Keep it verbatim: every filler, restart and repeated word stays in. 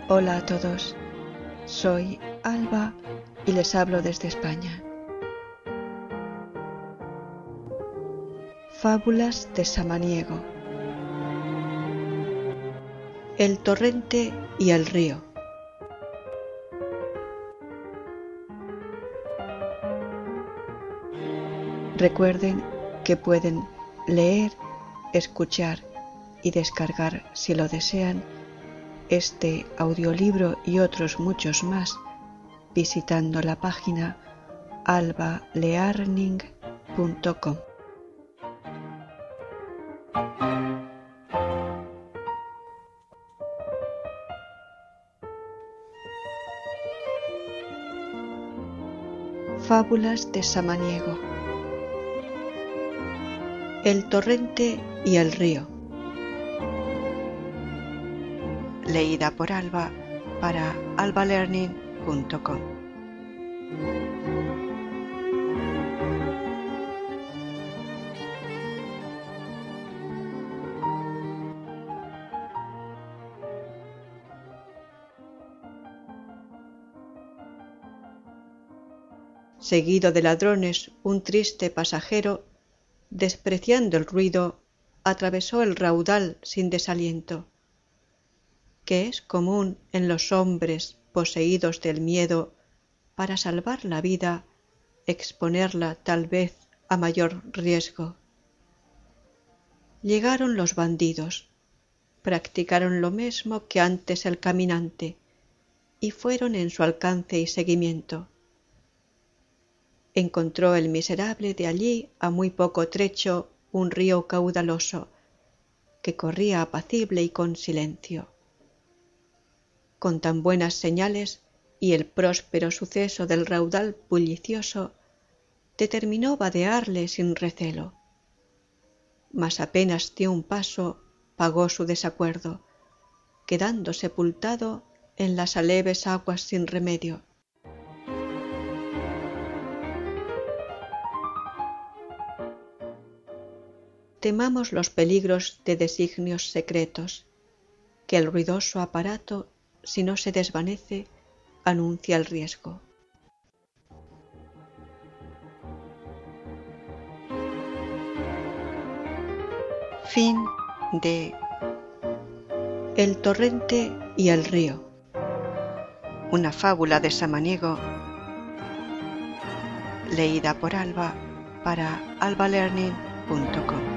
Hola a todos, soy Alba y les hablo desde España. Fábulas de Samaniego. El torrente y el río. Recuerden que pueden leer, escuchar y descargar, si lo desean, este audiolibro y otros muchos más visitando la página alba learning punto com. Fábulas de Samaniego. El torrente y el río. Leída por Alba para alba learning punto com. Seguido de ladrones, un triste pasajero, despreciando el ruido, atravesó el raudal sin desaliento, que es común en los hombres poseídos del miedo para salvar la vida, exponerla tal vez a mayor riesgo. Llegaron los bandidos, practicaron lo mismo que antes el caminante, y fueron en su alcance y seguimiento. Encontró el miserable de allí a muy poco trecho un río caudaloso, que corría apacible y con silencio. Con tan buenas señales y el próspero suceso del raudal bullicioso, determinó vadearle sin recelo. Mas apenas dio un paso, pagó su desacuerdo, quedando sepultado en las aleves aguas sin remedio. Temamos los peligros de designios secretos, que el ruidoso aparato, si no se desvanece, anuncia el riesgo. Fin de El torrente y el río, una fábula de Samaniego, leída por Alba para alba learning punto com.